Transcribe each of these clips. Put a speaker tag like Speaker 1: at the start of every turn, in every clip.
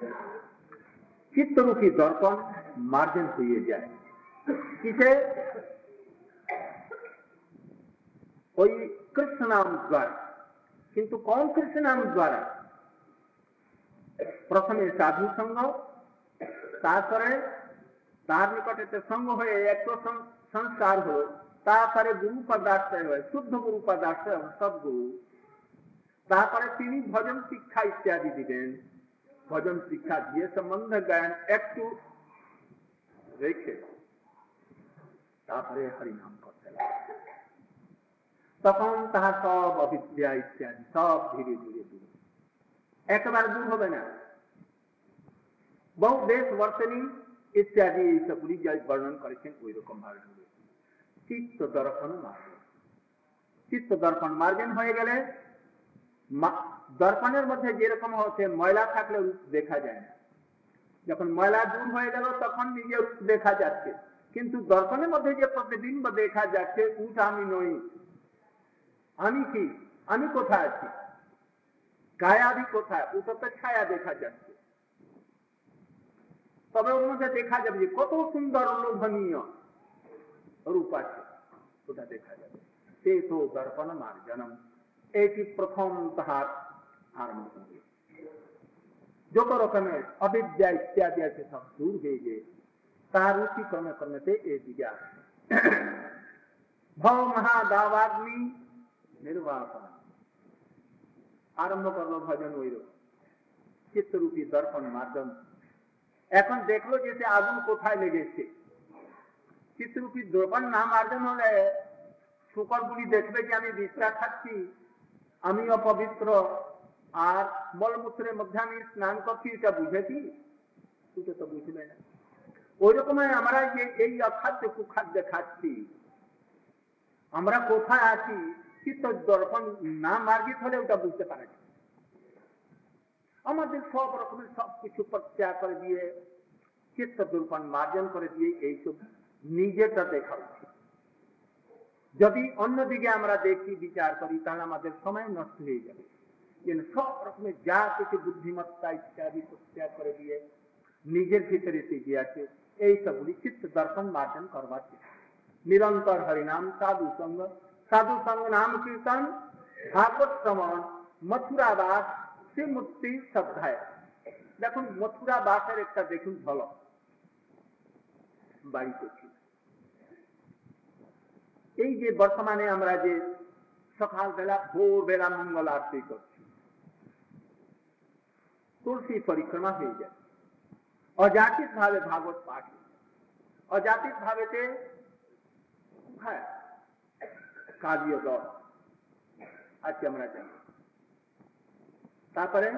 Speaker 1: चित्त रूपी दर्पण मार्जन हुए जाए। किसे? कोई कृष्ण नाम द्वारा। किंतु कौन कृष्ण नाम द्वारा? प्रथमे साधु संग, तापरे तार निकटे संग हो, एक तो संस्कार हो, तापरे गुरु पदाश्रय हो, शुद्ध गुरु पदाश्रय हो, सदगुरु। तापरे তিনি भजन शिक्षा इत्यादि दिबेन। भजन शिक्षा दिए संबंध ज्ञान एकटू रेखे तापरे हरिनाम करते तখন তাহা सब अविद्या इत्यादि सब धीरे धीरे दूर एक बार दूर होबे ना। बहु देश वर्तनी इत्यादि सबुली वर्णन करेছেন ওই রকম ভাবে হবে। চিত্ত দর্পণ মার্জন। চিত্ত দর্পণ মার্জন হয়ে গেলে দর্পণের মধ্যে যেরকম হচ্ছে ময়লা থাকলে রূপ দেখা যায় না। যখন ময়লা দূর হয়ে গেল তখন নিজে রূপ দেখা যাচ্ছে, কিন্তু দর্পণের মধ্যে যে প্রতিবিম্ব দেখা যাচ্ছে ওটা আমি নই। আমি কি? আমি কোথায় আছি? কায়াদি কোথায়? ওটা তো ছায়া দেখা যাচ্ছে। তবে ওর মধ্যে দেখা যাবে যে কত সুন্দর লোভনীয় রূপ আছে, ওটা দেখা যাবে। সে তো দর্পণ মার্জনম। এটি প্রথম তাহার আরম্ভ হবে। যত রকমের অবিদ্যা ইত্যাদি আছে সব দূর হয়ে গিয়ে তার রুচি ক্রমে ক্রমেতে এই দিকে আসে। ভব মহাদাবাগ্নি নির্বাপন আরম্ভ করলো ভজন ওইরকম চিত্তরূপী দর্পণ মাধ্যম। এখন দেখলো যে সে আগুন কোথায় লেগেছে। চিত্তরূপী দর্পণ না মার্জন হলে শুকরগুলি দেখবে যে আমি বিশ্রা খাচ্ছি, আমি অপবিত্র, আর মলমূত্রের মধ্যে আমি স্নান করছি, এটা বুঝে কি? এটা তো বুঝবে না। ওই রকম আমরা যে এই অখাদ্য কুখাদ্য খাচ্ছি, আমরা কোথায় আছি চিত্ত দর্পণ না মার্জিত হলে ওটা বুঝতে পারে না। আমাদের সব রকমের সবকিছু প্রত্যাগ করে দিয়ে চিত্ত দর্পণ মার্জন করে দিয়ে এইসব নিজেটা দেখা উচিত। যদি অন্যদিকে আমরা দেখি বিচার করি তাহলে আমাদের সময় নষ্ট হয়ে যাবে। সব রকমের যা কিছু বুদ্ধিমত্তা ইত্যাদি প্রত্যাগ করে দিয়ে নিজের ভিতরে এগিয়ে আছে এই সবগুলি চিত্ত দর্পণ মার্জন করবার চেষ্টা। নিরন্তর হরিনাম, সাধু সঙ্গ, সাধু সঙ্গ নাম কীর্তন, ভাগবত শ্রবণ, মথুরাবাস, শ্রীমূর্তি শ্রদ্ধায়। দেখুন মথুরাবাসের একটা দেখুন ঝলক বাড়িতে ছিল। এই যে বর্তমানে আমরা যে সকালবেলা ভোরবেলা মঙ্গল আরতি করছি, তুলসী পরিক্রমা হয়ে যায়, অজাতিক ভাবে ভাগবত পাঠ, অজাতিক ভাবেতে হ্যাঁ কালীয় দল আজকে আমরা জানি। তারপরে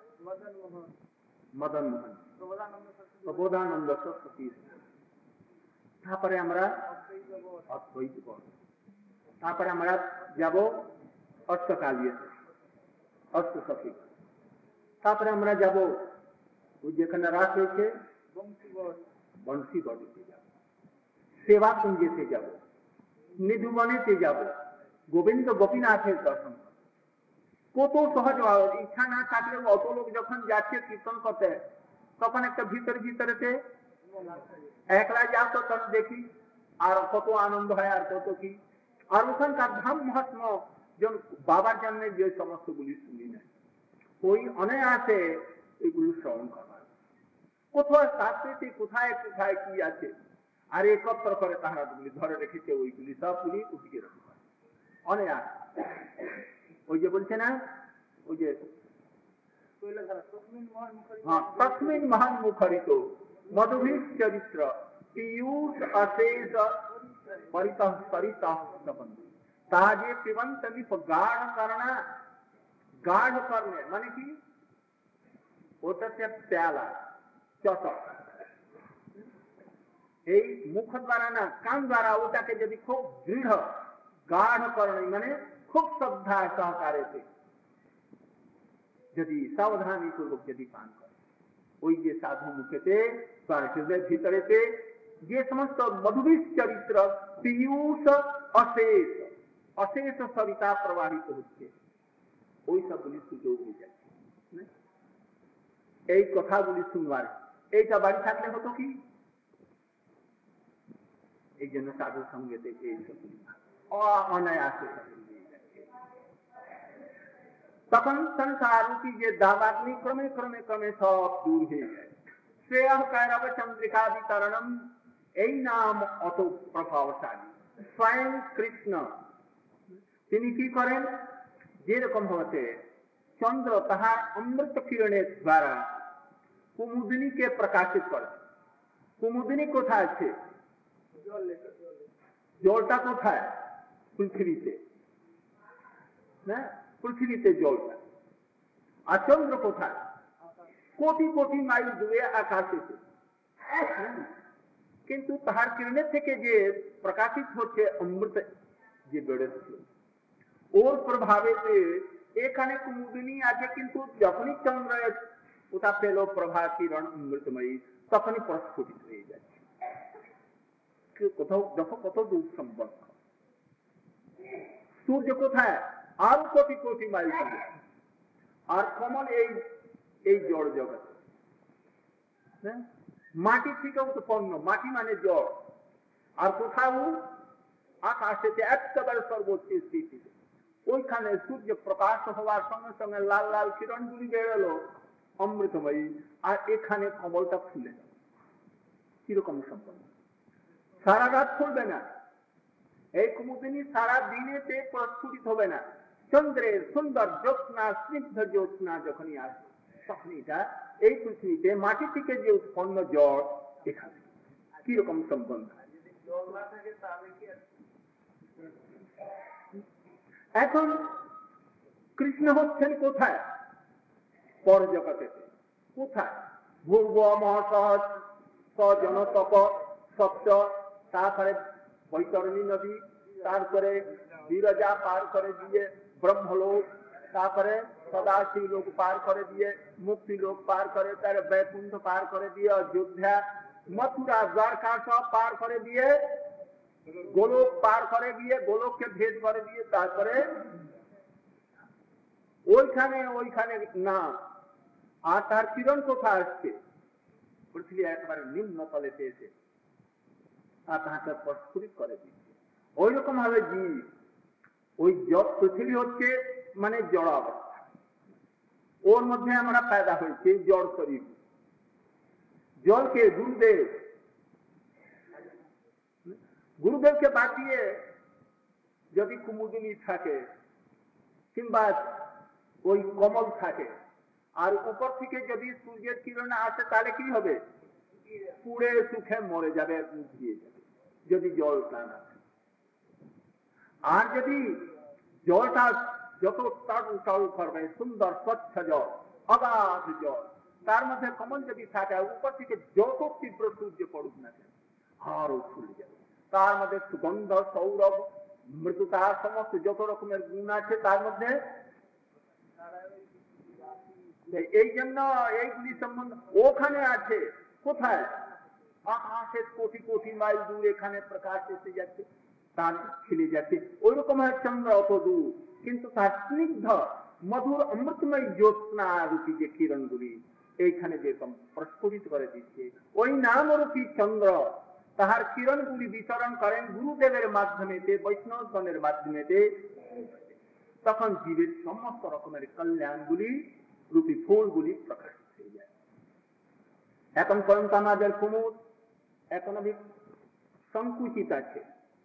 Speaker 1: মদন মোহন, প্রবোধানন্দ সরস্বতী, তারপরে আমরা অদ্বৈত বল, তারপরে আমরা যাব অষ্টকালীয় অষ্টসখী, তারপরে আমরা যাব ওই যেখানে রাস হয়েছে বংশী বটিতে যাব, সেবা কুঞ্জেতে যাব, নিধুবনেতে যাব, গোবিন্দ গোপীনাথের দর্শন করব। কত সহজ, ইচ্ছা না থাকলে অত লোক যখন যাচ্ছে কীর্তন করতে তখন একটা ভিতরে ভিতরেতে একলা যাও তো তখন দেখি আর কত আনন্দ হয় আর কত কি। আর ওখানকার ধাম মহাত্ম বাবার জন্য যে সমস্ত গুলি শুনি না, ওই অনেক আছে এগুলি শ্রবণ করবার। কোথায় শাস্ত্রীতে কোথায় কোথায় কি আছে আর একত্র করে তাহারা গুলি ধরে রেখেছে, ওইগুলি সবগুলি উঠিয়ে রাখা অনেক আছে। ওই যে বলছে না, ওই যে তস্মিন মহান মুখরিত মধুভির চরিত্র পীয়ূষ অশেষ পরিতঃ সরিতঃ সপন্দ। তা যে পিবন্ত বিপ গাঢ় করণা, গাঢ় করণে মানে কি ওটা প্যালা চটক, এই মুখ দ্বারা না কান দ্বারা ওটাকে যদি খুব দৃঢ় গাঢ় করণে মানে খুব শ্রদ্ধা সহকারে যদি সাবধানী পূর্বক যদি পান করে, ওই যে সাধু মুখেতে তার হৃদয়ের ভিতরেতে যে সমস্ত মধুবীর চরিত্র পীয়ূষ অশেষ অশেষ সরিতা প্রবাহিত হচ্ছে, ওই সবগুলি সুযোগ হয়ে যাচ্ছে। এই কথাগুলি শুনবার। এইটা বাড়ি থাকলে হতো কি, এই জন্য সাধু সঙ্গেতে এইসব অনায়াসে তখন সংসার রূপী যে দাবাগ্নি ক্রমে ক্রমে ক্রমে সব দূর হয়ে যায়। শ্রেয় কায়রব চন্দ্রিকা বিতরণম, এই নাম অত প্রভাবশালী। স্বয়ং কৃষ্ণ তিনি কি করেন, যেরকম হতে চন্দ্র তাহার অমৃত কিরণের দ্বারা কুমুদিনীকে প্রকাশিত করে। কুমুদিনী কোথায় আছে? জলটা কোথায়? পৃথিবীতে, না পৃথিবীতে জলটা। আর চন্দ্র কোথায়? কোটি কোটি মাইল দূরে আকাশেতে। কিন্তু তাহার কিরণের থেকে যে প্রকাশিত হচ্ছে অমৃত যে বেড়েছে, ওর প্রভাবেতে এখানে কুমুদিনী আছে, কিন্তু যখনই চন্দ্রের ওটা পেল প্রভা কিরণ অমৃতময়ী, তখনই প্রস্ফুটিত হয়ে যাচ্ছে। কোথাও দেখো কত দূর সম্পর্ক। সূর্য কোথায়? আরো কোটি কোটি মাইল দূরে। আর কমল এই জড় জগৎ, মাটি থেকে উৎপন্ন, মাটি মানে জড়। আর কোথাও আকাশেতে একেবারে সর্বোচ্চ স্থিতিতে, ওইখানে সূর্য প্রকাশ হওয়ার সঙ্গে সঙ্গে লাল লাল কিরণগুলি বেরোলো অমৃতময়ী, আর এখানে কমলটা ফুলে গেল। কিরকম সম্পন্ন? সারা রাত ফুলবে না, এই কুমুদিনী সারা দিনেতে প্রস্ফুটিত হবে না। চন্দ্রের সুন্দর জ্যোৎস্না, স্নিগ্ধ জ্যোৎস্না যখনই আসে, তখন এটা এই পৃথিবীতে মাটি থেকে যে উৎপন্ন জল, এখানে কিরকম সম্পন্ন। এখন কৃষ্ণ হচ্ছেন কোথায়? পর জগতে। কোথায়? ভূর্ব মহাসহজ সজন তপ সপ্ত, তারপরে বৈতরণী নদী, তারপরে বিরজা পার করে দিয়ে ব্রহ্মলোক, তারপরে সদাশিব লোক পার করে দিয়ে মুক্তি লোক পার করে, তার বৈকুণ্ঠ পার করে দিয়ে অযোধ্যা, মথুরা, দ্বারকা সব পার করে দিয়ে গোলক পার করে দিয়ে, গোলককে ভেদ করে দিয়ে, তারপরে ওইখানে না। আর তার কিরণ কোথায় আসছে? পৃথিবী একেবারে নিম্ন তলেতে এসে আর তাহাকে প্রস্ফুটিত করে দিচ্ছে। ওই রকম ভাবে জীব, ওই পৃথিবী হচ্ছে মানে জড় অবস্থা, ওর মধ্যে আমরা पैदा হয়েছি জড় শরীর। জলকে গুরুদেবকে বাদ দিয়ে যদি কুমুদিনী থাকে কিংবা ওই কমল থাকে, আর উপর থেকে যদি সূর্যের কিরণ আসে, তাহলে কি হবে? পুড়ে সুখে মরে যাবে, মুছিয়ে যাবে, যদি জলটা না। আর যদি জলটা যত টল করবে, সুন্দর স্বচ্ছ জল, অগাধ জল, তার মধ্যে কমল যদি থাকে, উপর থেকে যত তীব্র সূর্য পড়ুক না কেন, আরো ফুলে যাবে। তার মধ্যে সুগন্ধ, সৌরভ, মৃদুতা, সমস্ত যত রকমের গুণ আছে তার মধ্যে। এই জন্য এইগুলি সম্বন্ধ ওখানে আছে। কোথায়? আকাশের কোটি কোটি মাইল দূর এখানে প্রকাশ এসে যাচ্ছে, তার খিলে যাচ্ছে। ওইরকম হয় চন্দ্র অত দূর, কিন্তু তার স্নিগ্ধ মধুর অমৃতময় জ্যোৎস্না রূপী যে কিরণগুলি এইখানে যেরকম প্রস্ফুটিত করে দিচ্ছে, ওই নামরূপী চন্দ্র তাহার কিরণগুলি বিতরণ করেন গুরুদেবের মাধ্যমেতে, বৈষ্ণবগণের মাধ্যমেতে। তখন জীবের সমস্ত রকমের কল্যাণগুলি রূপী ফুলগুলি প্রকাশিত হয়ে যায়। এখন পর্যন্ত আমাদের কুমুদ এখন সংকুচিত আছে,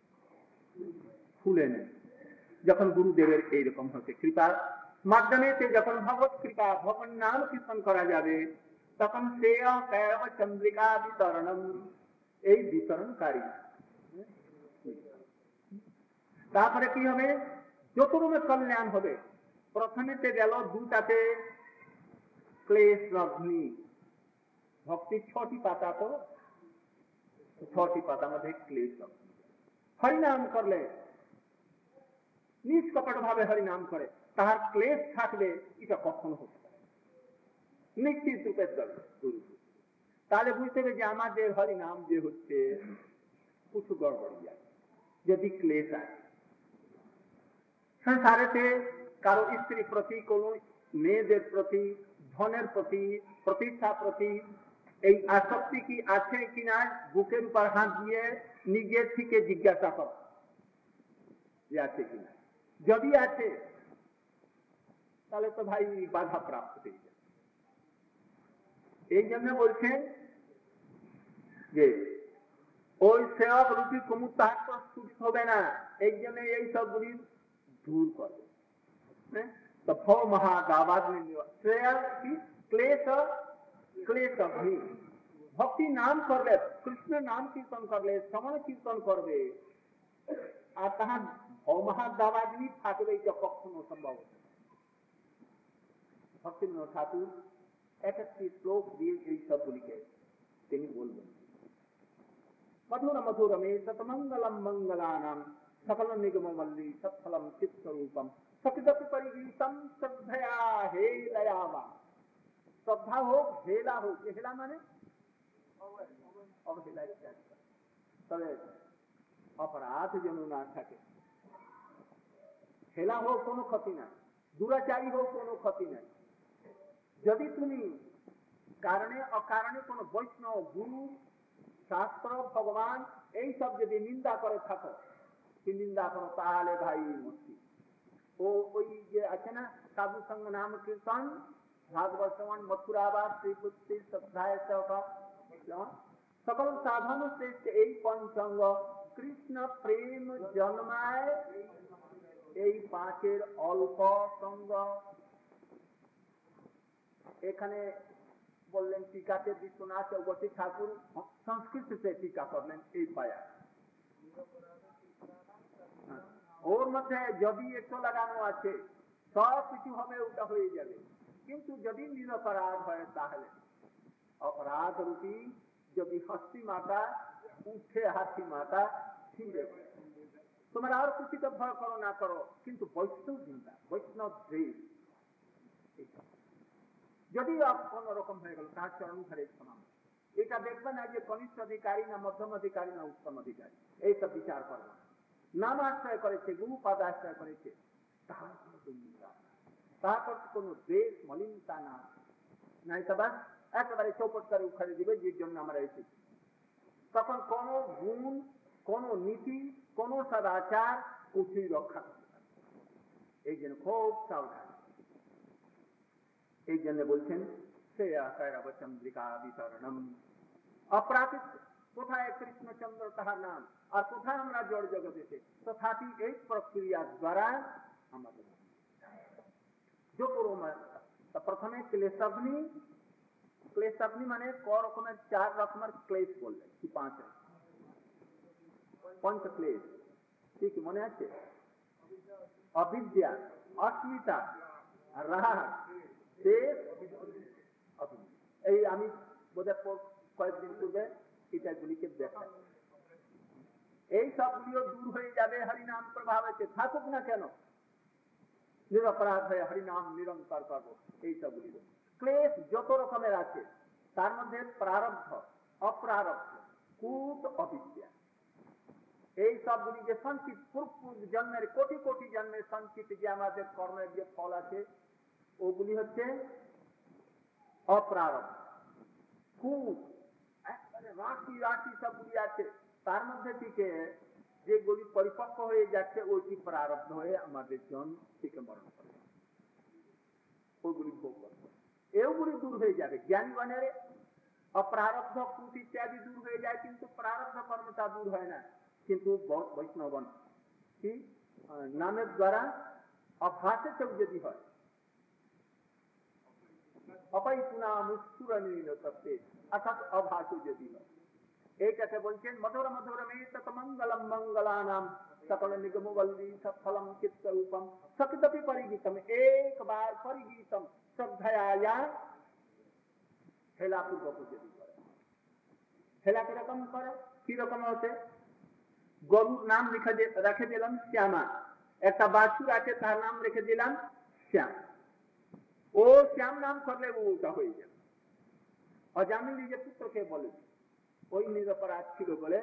Speaker 1: ফুলে নেই। যখন গুরুদেবের এইরকম হচ্ছে কৃপার মাধ্যমেতে, যখন ভগবত কৃপা, ভগবান নাম কীর্তন করা যাবে, তখন সে চন্দ্রিকা বিতরণম, এই বিতরণকারী। তারপরে কি হবে? যত রকমের কল্যাণ হবে। প্রথমেতে গেল দুটাতে ক্লেশ রগ্নি, ভক্তির 6টি পাতা, তো 6টি পাতা মধ্যে ক্লেশ রগ্নি। হরিনাম করলে, নিষ্কপট ভাবে হরিনাম করে, তাহার ক্লেশ থাকবে, এটা কখনো হতে পারে নিশ্চিত রূপের দল। তাহলে বুঝতে হবে যে আমাদের হরিনাম যে হচ্ছে কিছু গড়বড়িয়া, যদি ক্লেশ আছে। সংসারেতে কারো স্ত্রীর প্রতি, কোন মেয়েদের প্রতি ধনের প্রতি, প্রতিষ্ঠা প্রতি এই আসক্তি কি আছে কিনা বুকের উপর হাত দিয়ে নিজের থেকে জিজ্ঞাসা কর যে আছে কিনা। যদি আছে তাহলে তো ভাই বাধা প্রাপ্ত হয়ে যাবে। এই জন্য বলছেন যে ওই সেবক রূপী কুমুদ তাহার তো ছুট হবে না, এই জন্য এই সবগুলি দূর করবে। तो भव महादावाद में श्रेय की क्लेश क्लेश अग्नि भक्ति नाम करले, कृष्ण नाम कीर्तन करले, श्रवण कीर्तन करबे আর তাহার ভব মহাদাবাদি থাকবে এটা কখনো সম্ভব না। ভক্তিবিনোদ ঠাকুর এক একটি শ্লোক দিয়ে এই সবগুলিকে তিনি বলবেন। मधुर मधुर में सतमंगलम मंगलानाम सकल निगम मल्ली सत्फलम चित्स्वरूपम सकिदपि परिगीतम श्रद्धया हेलयावा। श्रद्धा हो, हेला हो, हेला माने अवहेला इत्यादि, तबे अपराध जेन ना थाके। हेला हो कोनो क्षति ना, दुराचारी हो कोनो क्षति ना। यदि तुमी कारणे अकारणे कोनो वैष्णव गुरु शास्त्र भगवान এই সব যদি নিন্দা করে থাকো, কি নিন্দা করো তাহলে ভাই মুক্তি। ও ওই যে আছে না সাধু সঙ্গ নাম কীর্তন ভাগবত শ্রবণ মথুরাবাস শ্রীপুত্রী শ্রদ্ধায় সকল সাধন শ্রেষ্ঠ এই পঞ্চাঙ্গ কৃষ্ণ প্রেম জন্মায় এই পাঁচের অল্প সঙ্গ। এখানে বললেন टीकाते विश्वनाथ चौबती ठाकुर संस्कृत से टीका करलें এই পায়া। ওর মধ্যে যদি একটু লাগানো আছে সব কিছু হবে, ওটা হয়ে যাবে। কিন্তু যদি নিরপরাধ হয় তাহলে অপরাধ রূপী যদি হস্তি মাতা উঠে হাতি মাতা ছিঁড়ে তোমরা আর কিছু তো ভয় করো না করো, কিন্তু বৈষ্ণব চিন্তা বৈষ্ণব দেব যদি কোন রকম হয়ে গেল তার চরণ ধরে সমান। এটা দেখবে না যে কনিষ্ঠ অধিকারী না মধ্যম অধিকারী না উত্তম অধিকারী, এই সব বিচার করবে। নাম আশ্রয় করেছে, গুরু পদ আশ্রয় করেছে, তারপর কোন দেশ মলিনতা না নাই, তবে একেবারে চৌপট করে উখাড়ে দিবে যে জন্য আমরা এসেছি। তখন কোন গুণ, কোন নীতি, কোন সদাচার কিছুই রক্ষা করতে পারে। এই জন্য খুব সাবধান। এই জন্য বলছেন চন্দ্রিকা বিতরণম। অপ্রাকৃত কোথায় কৃষ্ণচন্দ্র তাহার নাম, আর কোথায় আমরা জড় জগতেছে, তথাপি এই প্রক্রিয়া দ্বারা আমাদের প্রথমে ক্লেশাগ্নি, ক্লেশাগ্নি মানে ক রকমের, চার রকমের ক্লেশ বললেন কি পাঁচ পঞ্চ ক্লেশ, ঠিক মনে আছে? অবিদ্যা, অস্মিতা, রাগ, এই আমি বোধহয় কয়েকদিন পূর্বে এটাগুলিকে দেখা, এই সবগুলিও দূর হয়ে যাবে হরিনাম প্রভাবেতে, থাকুক না কেন নিরপরাধ হয়ে হরিনাম নিরন্তর করব। এই সবগুলি ক্লেশ যত রকমের আছে তার মধ্যে প্রারব্ধ, অপ্রারব্ধ, কূট, অবিদ্যা, এই সবগুলি যে সঞ্চিত পূর্ব জন্মের কোটি কোটি জন্মের সঞ্চিত যে আমাদের কর্মের যে ফল আছে ওগুলি হচ্ছে অপ্রারব্ধ। কূট রাশি রাশি সবগুলি আছে, তার মধ্যে থেকে যেগুলি পরিপক্ক হয়ে যাচ্ছে ওইটি প্রারব্ধ হয়ে আমাদের জন্ম থেকে মরণ করে, ওইগুলি ভোগ করতে, এগুলি দূর হয়ে যাবে। জ্ঞানীগণের অপ্রারব্ধ কূট ইত্যাদি দূর হয়ে যায়, কিন্তু প্রারব্ধ কর্মটা দূর হয় না। কিন্তু বৈষ্ণবগণ কি নামের দ্বারা অভ্যাসে কেউ যদি হয় অপৈপুনা মুস্তুরনীল তত্ত্বে, অর্থাৎ অভাসু যদি হয়, এইটাকে বলছেন মধুর মধুর মে তত মঙ্গলম মঙ্গলানাম सकल निगम वल्ली सत्फलम चित्तरूपम सकिदपि परिगीतम। एक बार परिगीतम श्रद्धया हेला पूर्वक যদি করে, হেলা কিরকম করে, কিরকম হচ্ছে গরুর নাম রেখে দিলাম শ্যামা, একটা বাছুর আছে তার নাম রেখে দিলাম শ্যাম, ও শ্যাম নাম করলে ওটা হয়ে যাবে। অজামিল নিজের পুত্রকে বলে ওই নিরপরাধ ছিল বলে,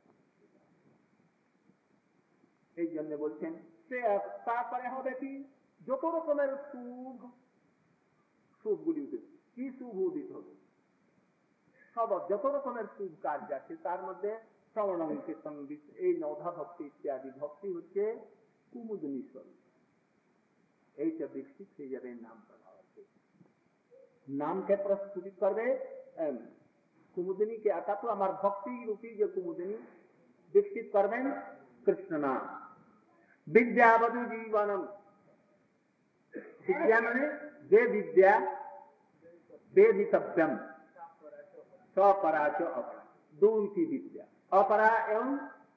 Speaker 1: এই জন্য বলছেন সে তারপরে হবে কি যত রকমের সুখ শুভগুলি উদিত। কি শুভ উদিত হবে? সব যত রকমের শুভ কাজ আছে তার মধ্যে শ্রবণ কীর্তন এই নৌধা ভক্তি ইত্যাদি ভক্তি হচ্ছে কুমুদিনী স্বরূপ। এইটা বিকশিত হয়ে যাবে নাম প্রভাব। নামকে প্রস্তুতি করবে কুমুদিনী কে, অর্থাৎ আমার ভক্তি রূপী যে কুমুদিনী विकसित करवें कृष्ण नाम। विद्यावधु जीवनम, विद्या माने वे विद्या वेदितव्यम स्वपराच अपरा, दो की विद्या अपरा एवं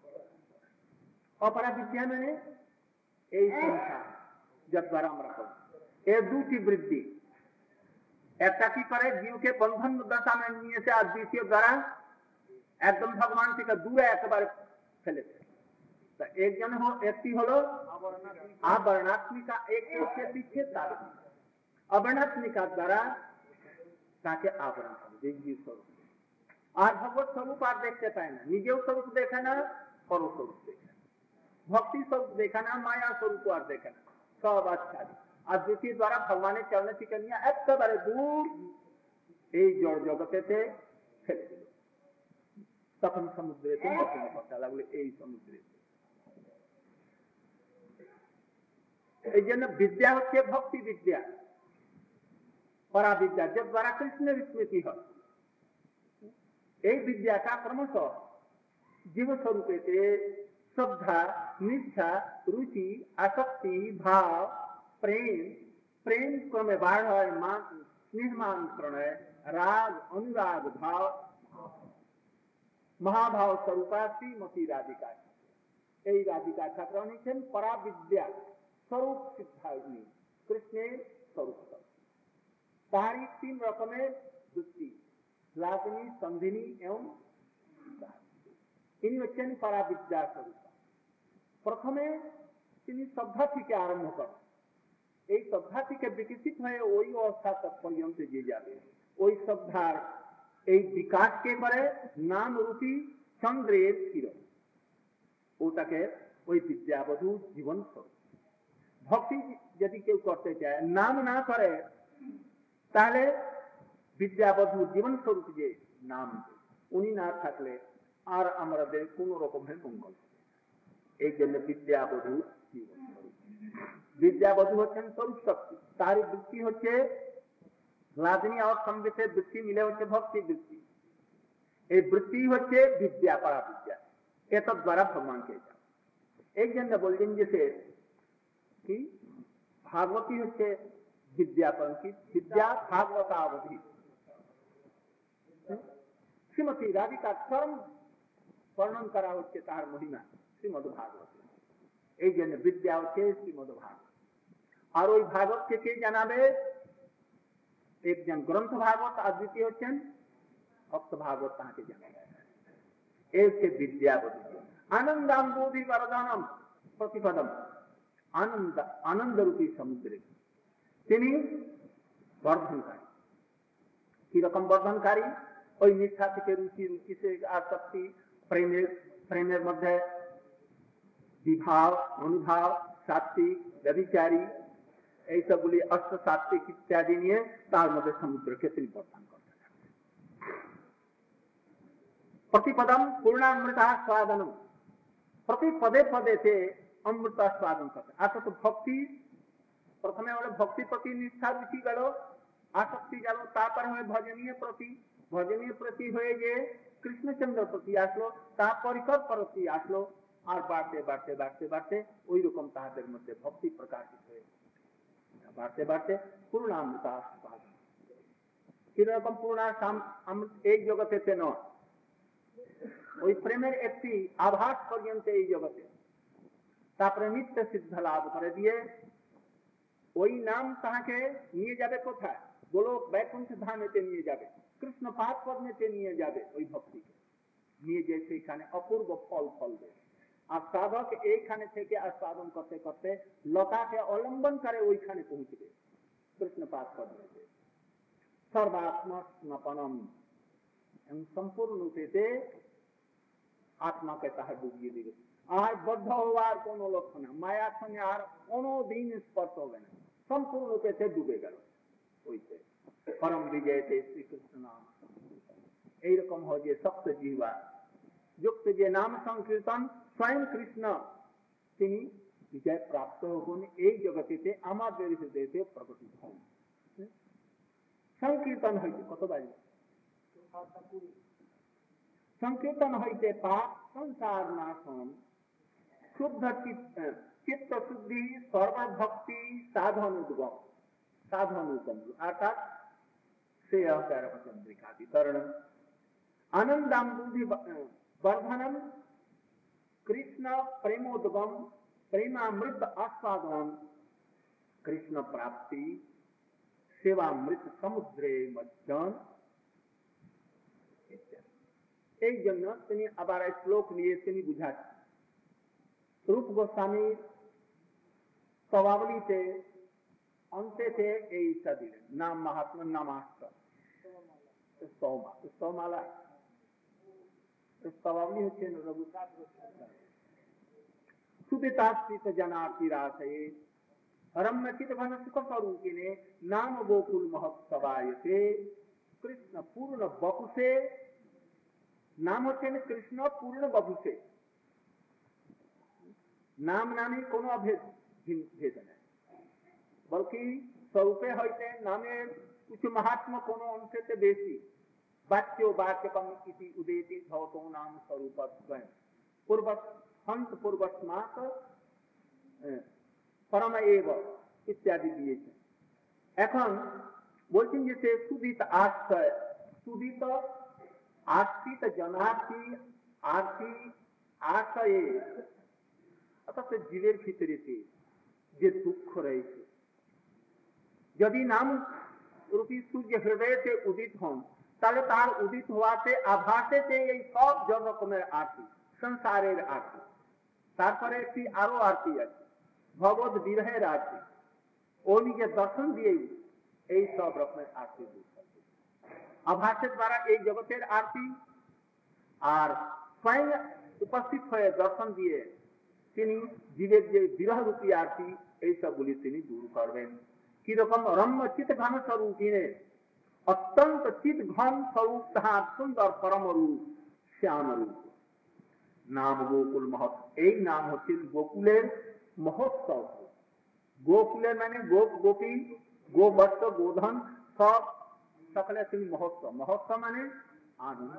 Speaker 1: अपरा विद्या माने এই সংসার যার দ্বারা আমরা করি এই দুটি বৃদ্ধি, একটা কি করে জীবকে বন্ধন দশা में নিয়েছে আর দ্বিতীয় দ্বারা একদম ভগবান থেকে দূরে একেবারে ফেলেছে। एक जन हो, एक हलो आवर्णात्मिका, एक के पीछे तार अवर्णात्मिका द्वारा ताके आवरण दिव्य स्वरूप और भगवत स्वरूप और देखते पाए ना, निजे स्वरूप देखा ना पर स्वरूप देखा, भक्ति स्वरूप देखा ना, माया स्वरूप और देखा ना, सब अच्छा और द्वितीय द्वारा भगवान चरण की कन्या एक बारे दूर जड़ जगते थे फेले दिल तक समुद्रे पता लगले समुद्रे विद्या होती है भक्ति विद्या परा विद्या जब द्वारा कृष्ण स्मृति है विद्या का क्रमशः जीव स्वरूप श्रद्धा निष्ठा रुचि आसक्ति भाव प्रेम प्रेम क्रमे बाढ़ स्नेहमान प्रणय राग अनुराग भाव महाभाव स्वरूपा श्रीमती राधिका राधिका ठाकुरानी परा विद्या स्वरूप सिद्धाग्नि कृष्ण स्वरूप तारी 3 रकमेर वृत्ति लागिनी संधिनी एवं इन बच्चे परा विद्या स्वरूप प्रथमे श्रद्धा থেকে आरंभ कर श्रद्धा থেকে विकसित हुए ওই अवस्था तक पर्यंत जे जाबे ওই श्रद्धार विकास के परे नाम रूपी चंद्रेर किरण ওটাকে ওই विद्यावधू जीवन स्वरूप भक्ति यदि क्यों करते चाहे नाम ना करे ताले विद्यावधू जीवन स्वरूप जे नाम उनी ना थाकले और आमादेर कोनो रकमेर मंगल एक जन्य विद्यावधू जीवन स्वरूप विद्यावधू हच्छेन स्वरूप शक्ति तार वृत्ति हच्छे लादिनी और संबितेर वृत्ति मिले हच्छे भक्ति वृत्ति এই वृत्ति হচ্ছে विद्या परा विद्या এত দ্বারা ভগবান কে জানা एक जन বললেন যে कि भागवती হচ্ছে विद्यापन की विद्या भागवतावधि श्रीमती राधिका चरम वर्णन करा হচ্ছে তার মহিমা শ্রীমদ্ ভাগবত এই জন্য विद्या হচ্ছে শ্রীমদ্ ভাগবত আর ওই ভাগবত কে কে জানাবে একজন গ্রন্থ ভাগবত আর দ্বিতীয় হচ্ছেন भक्त भागवत ताके जाना एक से विद्यावधू आनंदाम्बोधि वरदानम प्रतिपदम आनंद आनंद रूपी समुद्र वर्धनकारी की रकम वर्धनकारी ওই निष्ठा থেকে रुचि रुचि से आसक्ति प्रेमेर मध्य विभाव अनुभाव सात्विक व्यभिचारी এই সবগুলি অষ্ট সাত্বিক ইত্যাদি নিয়ে তার মধ্যে সমুদ্রকে তিনি বর্ধন করেন प्रतिपदम पूर्णामृता स्वादनम प्रति पदे पदे से अमृत स्वादन करते अर्थात भक्ति प्रथमे हलो भक्ति प्रति निष्ठा रुचि गलो आसक्ति गलो तापर हमें भजनीय प्रति हुए जे कृष्णचंद्र प्रति आसलो तापरिकर प्रति आसलो और बाढ़ते बाढ़ते बाढ़ते बाढ़ते ওই রকম তাহাদের মধ্যে भक्ति प्रकाशित हुए बाढ़ते बाढ़ते पूर्णामृता स्वादन कि रकम पूर्णा एक जगते से न ওই প্রেমের একটি আভাস পর্যন্ত এই জগতে তারপরে নিত্য সিদ্ধ লাভ করে দিয়ে ওই নাম তাহাকে নিয়ে যাবে কোথায় গোলক বৈকুণ্ঠ ধামেতে নিয়ে যাবে কৃষ্ণ পাদ পদ্মেতে নিয়ে যাবে ওই ভক্তিকে নিয়ে যে সেইখানে অপূর্ব ফল ফলবে আর সাধক এইখানে থেকে আস্বাদন করতে করতে লতাকে অবলম্বন করে ওইখানে পৌঁছবে কৃষ্ণ পাদ পদ্মেতে সর্বাত্মা স্নপনম संपूर्ण रूपे आत्मा के ताहे डूबिए दिए आज बद्ध होवार कोनो लक्षण माया संगे आर कोनो दिन स्पर्श होबे ना संपूर्ण रूपे से डूबे गल হইতে পরম বিজয়তে শ্রীকৃষ্ণ নাম এইরকম হয় যে সপ্ত জিহ্বা যুক্ত যে নাম সংকীর্তন স্বয়ং কৃষ্ণ তিনি বিজয় প্রাপ্ত হন এই জগতেতে আমাদের হৃদয়তে প্রকটিত হন। সংকীর্তন হইতে কত বাজে সংকীর্তন হইতে পাপ সংসার নাশন শুদ্ধ চিত্ত শুদ্ধি সর্বভক্তি সাধন উদ্গম অর্থাৎ श्रेयचंद्रिकादि तरणम आनंदम बुद्धि वर्धनम कृष्ण प्रेमोद्गम प्रेमामृत आस्वादन कृष्ण प्राप्ति सेवामृत समुद्रे मज्जन এই জন্য তিনি আবার এই শ্লোক নিয়ে তিনি বুঝাচ্ছেন। रूप गोस्वामी स्वभावलीতে अंते थे ऐसा दिले नाम महात्मा नामास्त्र स्तवमाला स्तवावली হচ্ছে রঘুনাথ सुदितास्त्रित जनार्तिराशये रम्यचित घन सुख स्वरूपिणे नाम गोकुल महोत्सवायते कृष्ण पूर्ण बपुसे नाम হচ্ছেন কৃষ্ণ পূর্ণ বপুসে नाम नामे কোনো ভেদ নেই बल्कि स्वरूपे হইতে नामेर कुछ महात्मा कोनो अंशते बेसी वाच्यो वाच्यकम इति उदेति भवतो नाम स्वरूपत्वं पूर्व हंस पूर्वस्मात् परम एव इत्यादि दिएছেন। এখন বলছেন যে সে সুদিত আশ্রয় সুদিত আশ্রিত জনার্থী আর্থী আশ্রয়ে অর্থাৎ জীবের ভিতরে যে দুঃখ রয়েছে যদি নাম रूपी सूर्य हृदय से उदित हों তাহলে তার উদিত হওয়াতে আভাসেতে এই সব জগতের আরতি সংসারের আরতি তারপরে একটি আরো আরতি আছে ভগবত বিরহের আরতি ওনিকে দর্শন দিয়ে এই সব রকমের আরতি আভাসের দ্বারা এই জগতের আরতি আর স্বয়ং উপস্থিত হয়ে দর্শন দিয়ে তিনি জীবের যে বিরহ রূপী আরতি এই সবগুলি তিনি দূর করবেন। কিরকম রম্য চিত ঘন স্বরূপিণে অত্যন্ত চিত ঘন স্বরূপ তাহার সুন্দর পরম রূপ শ্যাম রূপ নাম গোকুল মহোৎসব এই নাম হচ্ছে গোকুলের মহোৎসব গোকুলের মানে গোপ গোপী গোবৎস গোধন সব সকলে তিনি মহোৎসব মহোৎসব মানে আনন্দ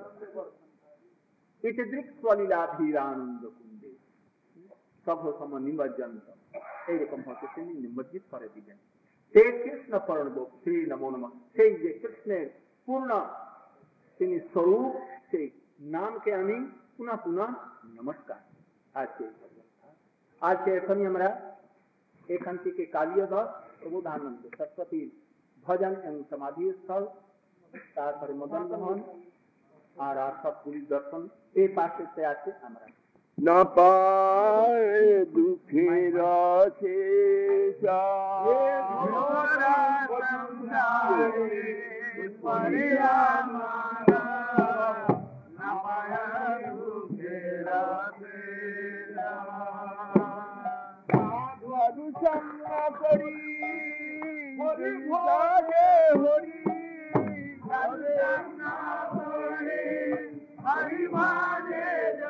Speaker 1: ইতদৃক স্বলীলাধীরানন্দ কুঞ্জে সব সম নিমজ্জন্ত এইরকম হচ্ছে তিনি নিমজ্জিত করে দিবেন। সেই কৃষ্ণ পরম শ্রী নমো নমঃ সেই যে কৃষ্ণের পূর্ণ তিনি স্বরূপ সেই নামকে আমি পুনঃ পুনঃ নমস্কার। আজকে এখনই আমরা এখান থেকে কালিয়াদহ প্রবোধানন্দ সরস্বতী ভজন এবং সমাধি স্থল তারপরে মদন মোহন আর সবগুলি দর্শন এই পাশে আছে আমরা
Speaker 2: না পায় দুঃখের শেষা করি হরি হরি হরি মানে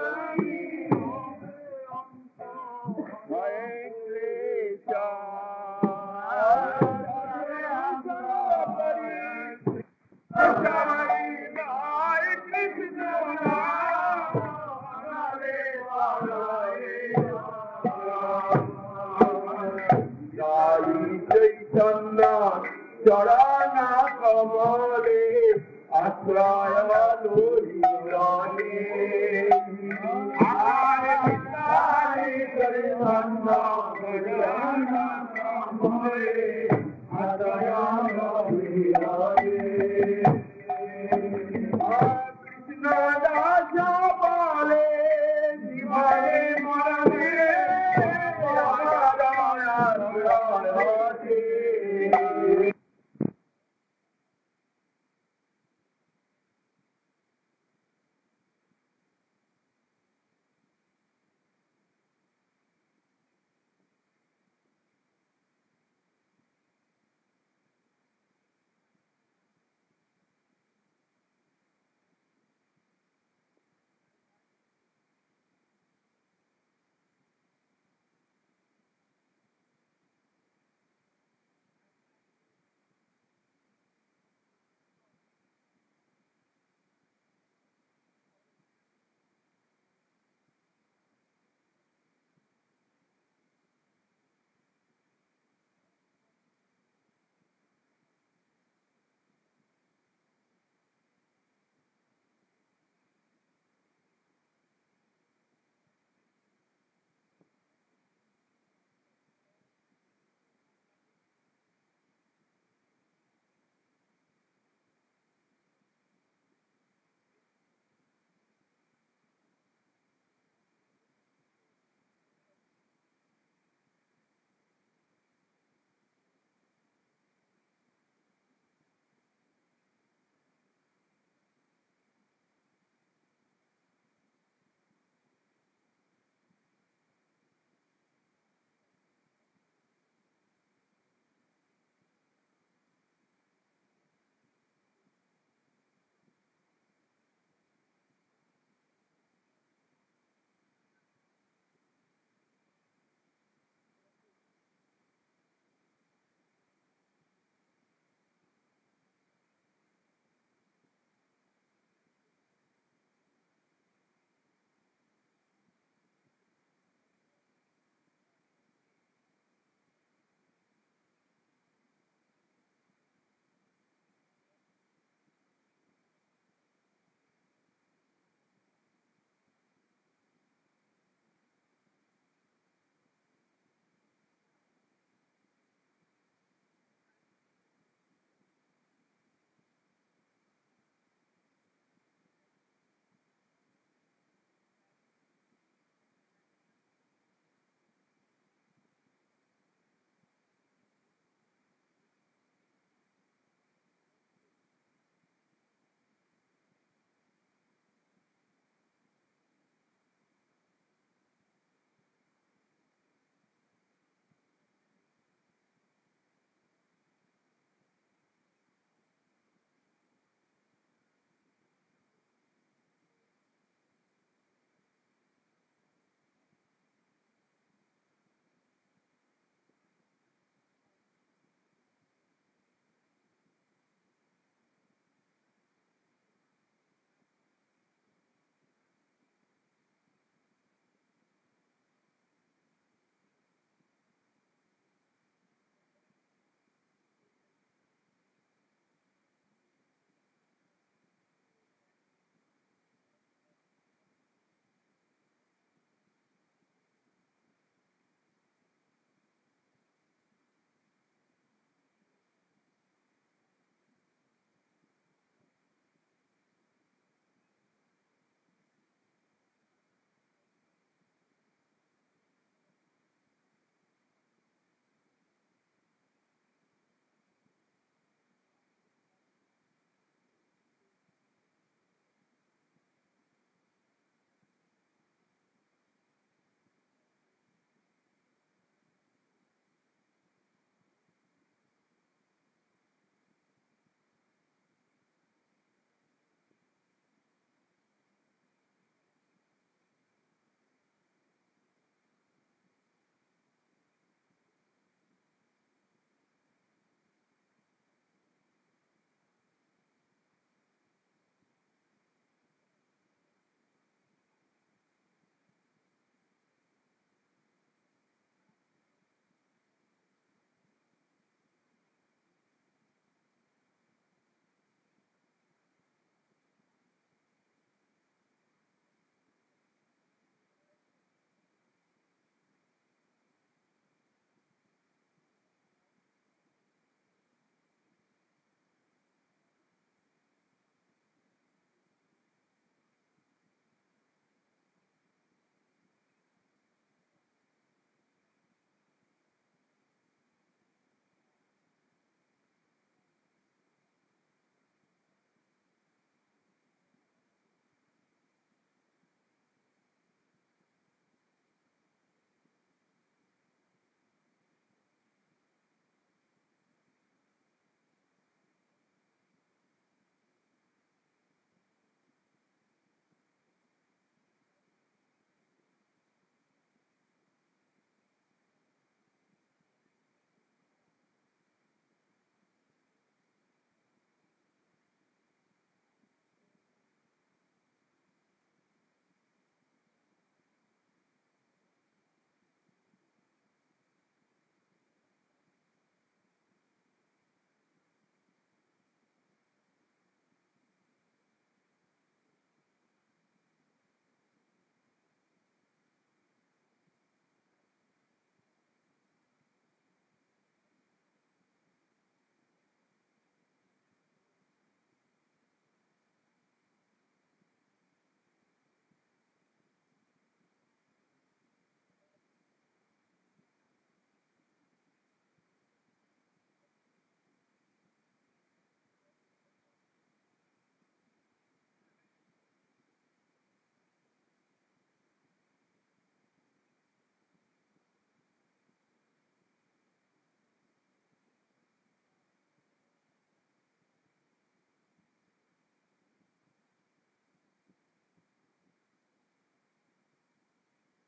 Speaker 2: চরণা কমলে আশ্রয় লোহিরানে আরে বিদারি করে মন্দ চরণা কমলে আশ্রয়